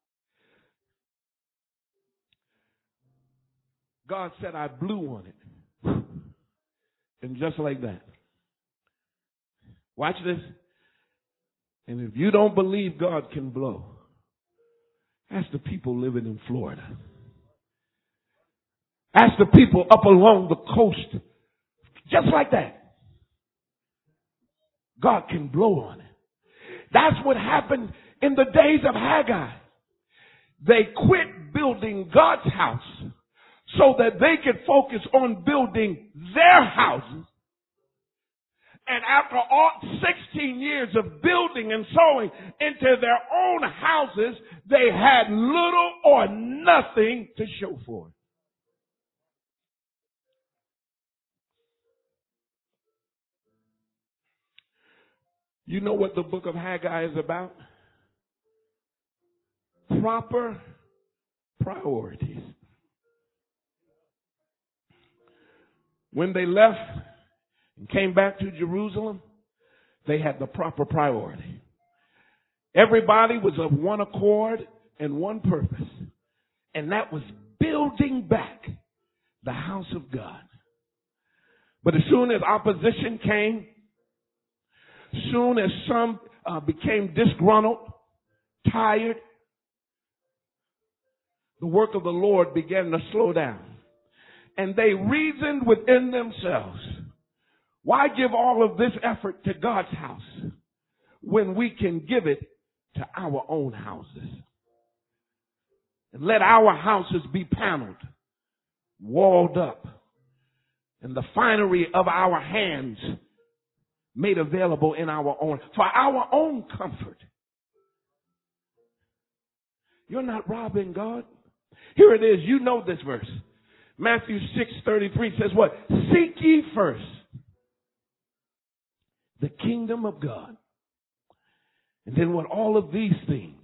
God said, I blew on it. And just like that. Watch this. And if you don't believe God can blow, Ask the people living in Florida. Ask the people up along the coast. Just like that. God can blow on it. That's what happened in the days of Haggai. They quit building God's house so that they could focus on building their houses. And after all 16 years of building and sowing into their own houses, they had little or nothing to show for it. You know what the book of Haggai is about? Proper priorities. When they left and came back to Jerusalem, they had the proper priority. Everybody was of one accord and one purpose, and that was building back the house of God. But as soon as opposition came, soon as some became disgruntled, tired, the work of the Lord began to slow down. And they reasoned within themselves, why give all of this effort to God's house when we can give it to our own houses? And let our houses be paneled, walled up, and the finery of our hands made available in our own, for our own comfort. You're not robbing God. Here it is. You know this verse. Matthew 6:33 says what? Seek ye first the kingdom of God. And then what? All of these things.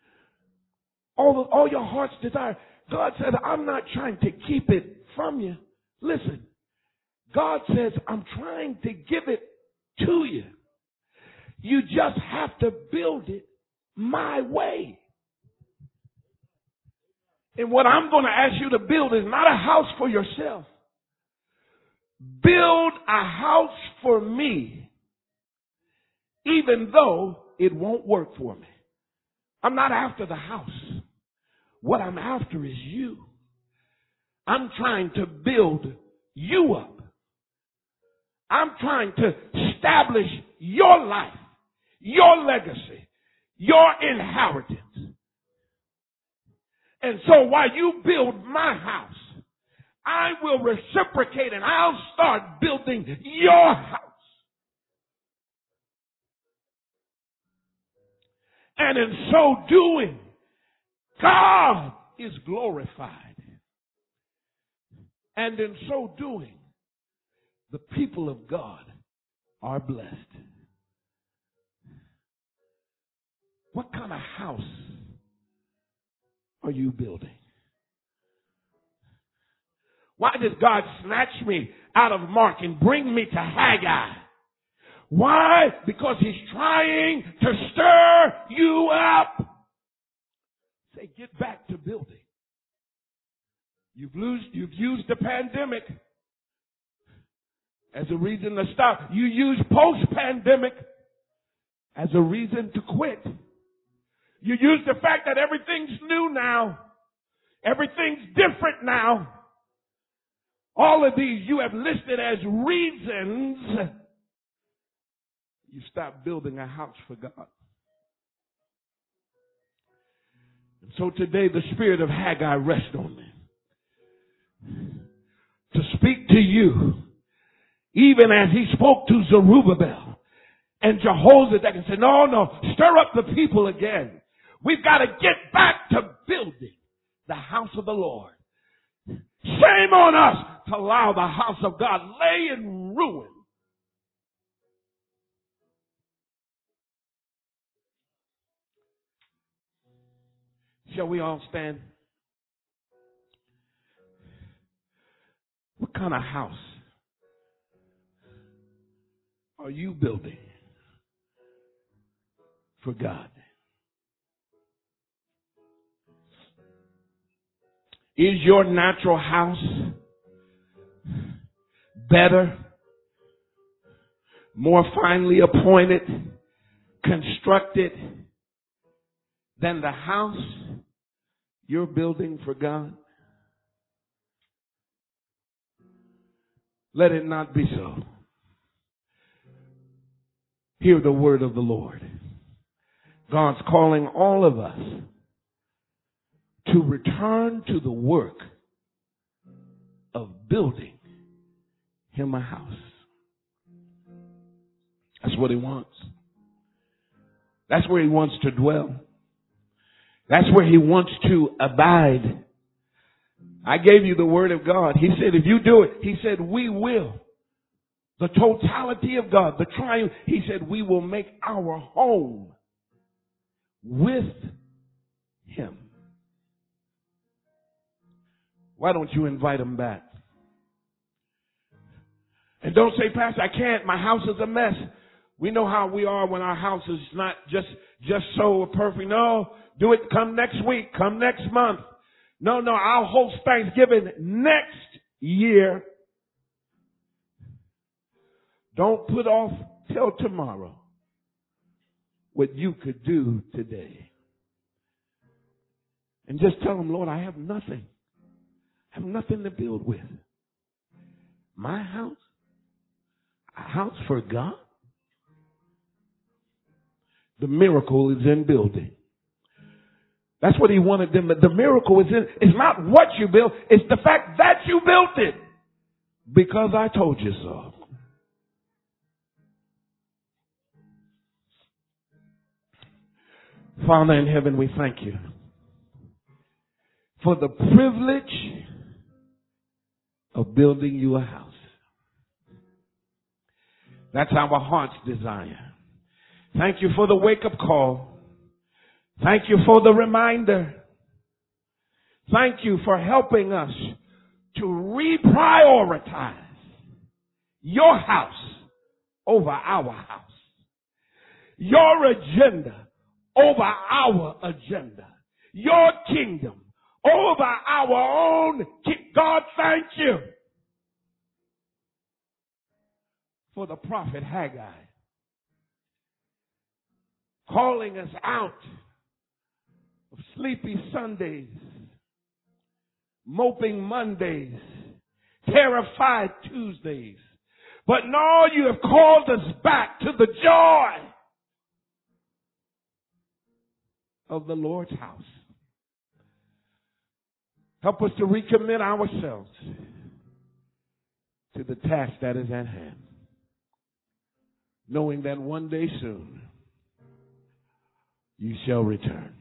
All your heart's desire. God said, I'm not trying to keep it from you. Listen. God says, I'm trying to give it to you. You just have to build it my way. And what I'm going to ask you to build is not a house for yourself. Build a house for me, even though it won't work for me. I'm not after the house. What I'm after is you. I'm trying to build you up. I'm trying to establish your life, your legacy, your inheritance. And so while you build my house, I will reciprocate and I'll start building your house. And in so doing, God is glorified. And in so doing, the people of God are blessed. What kind of house are you building? Why does God snatch me out of Mark and bring me to Haggai? Why? Because he's trying to stir you up. Say, get back to building. You've used the pandemic as a reason to stop. You use post-pandemic as a reason to quit. You use the fact that everything's new now. Everything's different now. All of these you have listed as reasons you stop building a house for God. And so today the spirit of Haggai rests on me to speak to you, even as he spoke to Zerubbabel and Jehoshaphat and said, no, stir up the people again. We've got to get back to building the house of the Lord. Shame on us to allow the house of God lay in ruin. Shall we all stand? What kind of house are you building for God? Is your natural house better, more finely appointed, constructed than the house you're building for God, let it not be so. Hear the word of the Lord. God's calling all of us to return to the work of building him a house. That's what he wants. That's where he wants to dwell. That's where he wants to abide. I gave you the word of God. He said, if you do it, he said, we will. The totality of God, the triumph. He said, we will make our home with him. Why don't you invite him back? And don't say, Pastor, I can't. My house is a mess. We know how we are when our house is not just so perfect. No, do it. Come next week. Come next month. No, I'll host Thanksgiving next year. Don't put off till tomorrow what you could do today. And just tell him, Lord, I have nothing. I have nothing to build with. My house? A house for God? The miracle is in building. That's what he wanted them. The miracle is in, it's not what you built, it's the fact that you built it. Because I told you so. Father in heaven, we thank you for the privilege of building you a house. That's our heart's desire. Thank you for the wake-up call. Thank you for the reminder. Thank you for helping us to reprioritize your house over our house. Your agenda over our agenda. Your kingdom over our own. God, thank you for the prophet Haggai calling us out of sleepy Sundays, moping Mondays, terrified Tuesdays. But no, you have called us back to the joy of the Lord's house. Help us to recommit ourselves to the task that is at hand, knowing that one day soon you shall return.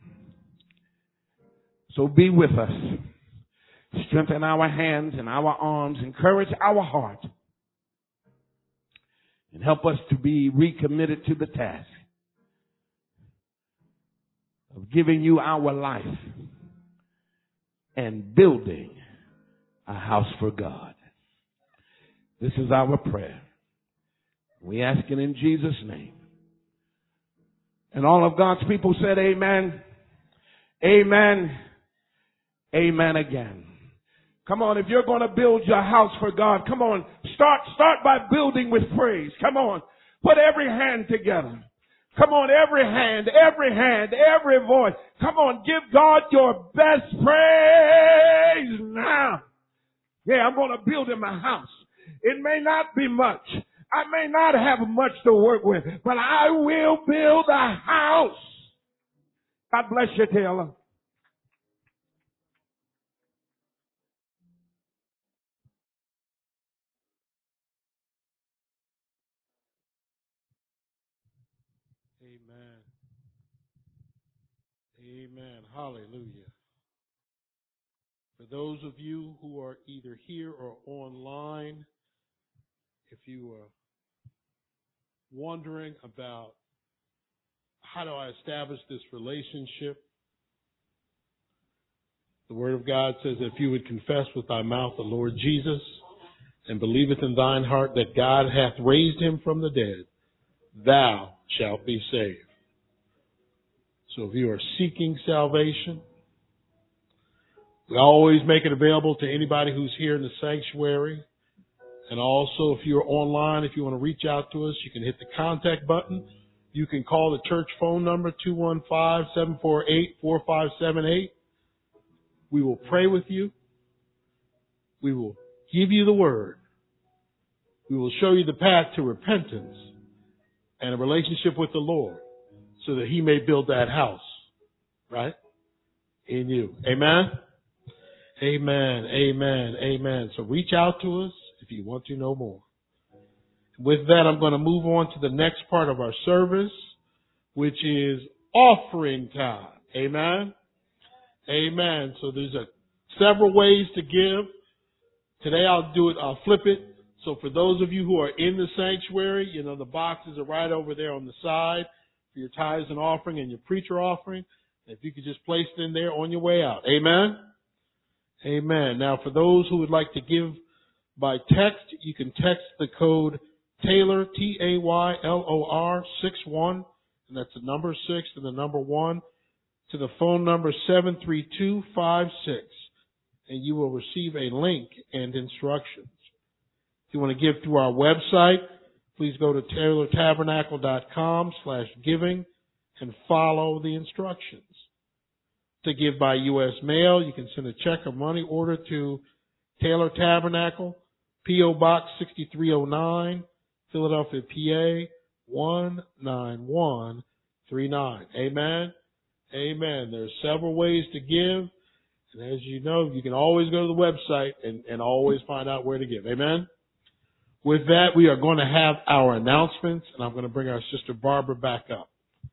So be with us. Strengthen our hands and our arms. Encourage our heart. And help us to be recommitted to the task of giving you our life and building a house for God. This is our prayer. We ask it in Jesus' name. And all of God's people said amen, amen, amen again. Come on, if you're going to build your house for God, come on, start by building with praise. Come on, put every hand together. Come on, every hand, every voice. Come on, give God your best praise now. Yeah, I'm going to build him a house. It may not be much. I may not have much to work with, but I will build a house. God bless you, Taylor. Amen. Amen. Hallelujah. For those of you who are either here or online, if you are wondering about how do I establish this relationship, the Word of God says if you would confess with thy mouth the Lord Jesus and believeth in thine heart that God hath raised him from the dead, thou shalt be saved. So if you are seeking salvation, we always make it available to anybody who's here in the sanctuary. And also, if you're online, if you want to reach out to us, you can hit the contact button. You can call the church phone number, 215-748-4578. We will pray with you. We will give you the word. We will show you the path to repentance and a relationship with the Lord so that he may build that house, right? In you. Amen? Amen, amen, amen. So reach out to us if you want to know more. With that, I'm going to move on to the next part of our service, which is offering time. Amen? Amen. So there's several ways to give. Today I'll flip it. So for those of you who are in the sanctuary, the boxes are right over there on the side for your tithes and offering and your preacher offering. If you could just place it in there on your way out. Amen? Amen. Now, for those who would like to give by text, you can text the code Taylor, TAYLOR 61, and that's the number 6 and the number 1, to the phone number 73256, and you will receive a link and instructions. If you want to give through our website, please go to TaylorTabernacle.com/giving and follow the instructions. To give by U.S. mail, you can send a check or money order to Taylor Tabernacle, P.O. Box 6309, Philadelphia, PA 19139. Amen. Amen. There are several ways to give. And as you know, you can always go to the website and always find out where to give. Amen. With that, we are going to have our announcements, and I'm going to bring our sister Barbara back up.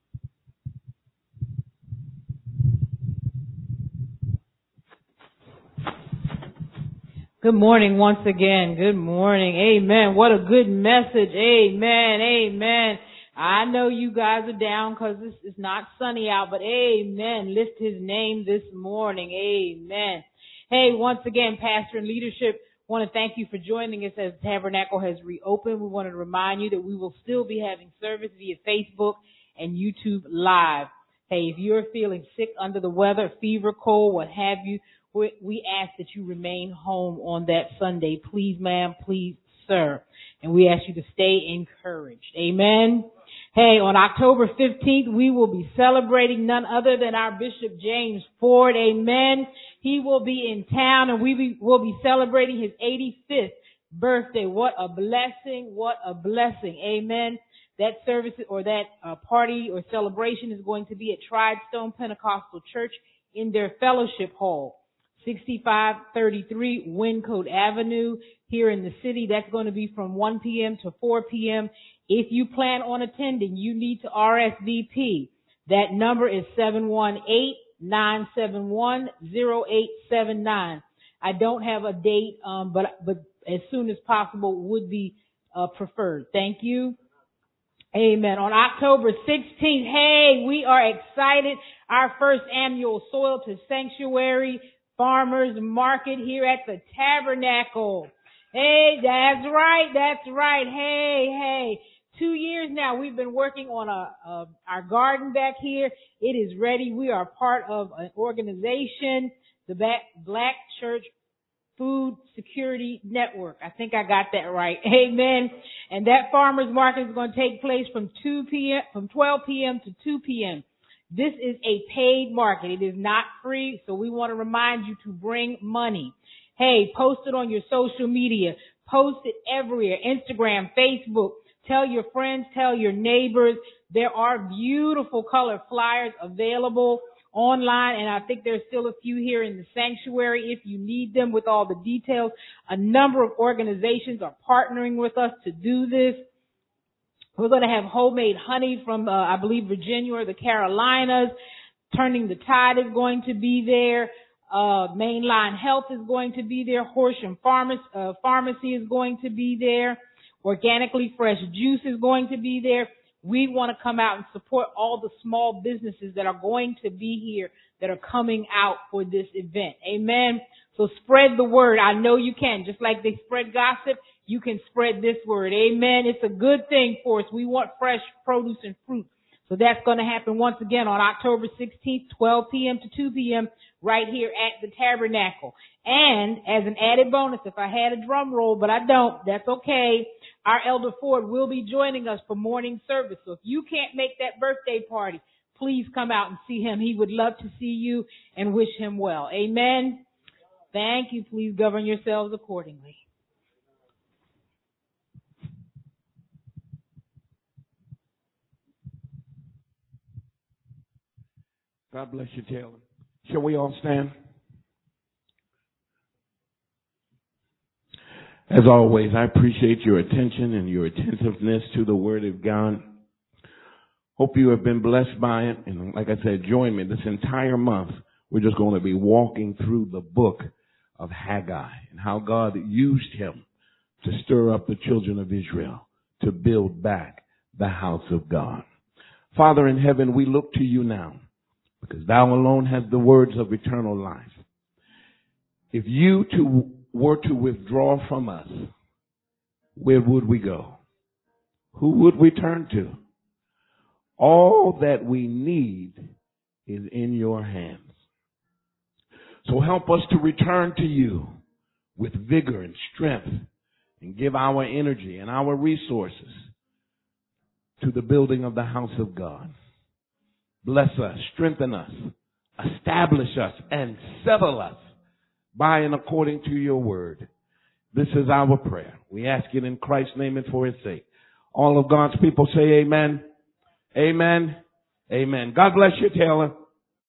Good morning once again. Good morning. Amen. What a good message. Amen. Amen. I know you guys are down because it's not sunny out, but amen. Lift his name this morning. Amen. Hey, once again, pastor and leadership want to thank you for joining us as Tabernacle has reopened. We want to remind you that we will still be having service via Facebook and YouTube Live. Hey, if you're feeling sick, under the weather, fever, cold, what have you, we ask that you remain home on that Sunday. Please, ma'am, please, sir. And we ask you to stay encouraged. Amen. Hey, on October 15th, we will be celebrating none other than our Bishop James Ford. Amen. He will be in town, and we will be celebrating his 85th birthday. What a blessing. What a blessing. Amen. That service or that party or celebration is going to be at Tridestone Pentecostal Church in their fellowship hall, 6533 Wyncote Avenue here in the city. That's going to be from 1 p.m. to 4 p.m. If you plan on attending, you need to RSVP. That number is 718-971-0879. I don't have a date, but as soon as possible would be preferred. Thank you. Amen. On October 16th, hey, we are excited. Our first annual Soil to Sanctuary Farmers Market here at the Tabernacle. Hey, that's right. That's right. Hey. 2 years now we've been working on our garden back here. It is ready. We are part of an organization, the Black Church Food Security Network. I think I got that right. Amen. And that farmers market is going to take place from 12 p.m. to 2 p.m. This is a paid market. It is not free, so we want to remind you to bring money. Hey, post it on your social media. Post it everywhere. Instagram, Facebook. Tell your friends, tell your neighbors. There are beautiful color flyers available online, and I think there's still a few here in the sanctuary if you need them with all the details. A number of organizations are partnering with us to do this. We're going to have homemade honey from, I believe, Virginia or the Carolinas. Turning the Tide is going to be there. Mainline Health is going to be there. Horsham Pharmacy is going to be there. Organically Fresh Juice is going to be there. We want to come out and support all the small businesses that are going to be here that are coming out for this event. Amen. So spread the word. I know you can. Just like they spread gossip, you can spread this word. Amen. It's a good thing for us. We want fresh produce and fruit. So that's going to happen once again on October 16th, 12 p.m. to 2 p.m. right here at the Tabernacle. And as an added bonus, if I had a drum roll, but I don't, that's okay. Our Elder Ford will be joining us for morning service. So if you can't make that birthday party, please come out and see him. He would love to see you and wish him well. Amen. Thank you. Please govern yourselves accordingly. God bless you, Taylor. Shall we all stand? As always, I appreciate your attention and your attentiveness to the Word of God. Hope you have been blessed by it. And like I said, join me this entire month. We're just going to be walking through the book of Haggai and how God used him to stir up the children of Israel to build back the house of God. Father in heaven, we look to you now, because thou alone hast the words of eternal life. If you were to withdraw from us, where would we go? Who would we turn to? All that we need is in your hands. So help us to return to you with vigor and strength, and give our energy and our resources to the building of the house of God. Bless us, strengthen us, establish us, and settle us by and according to your word. This is our prayer. We ask it in Christ's name and for his sake. All of God's people say amen. Amen. Amen. God bless you, Taylor.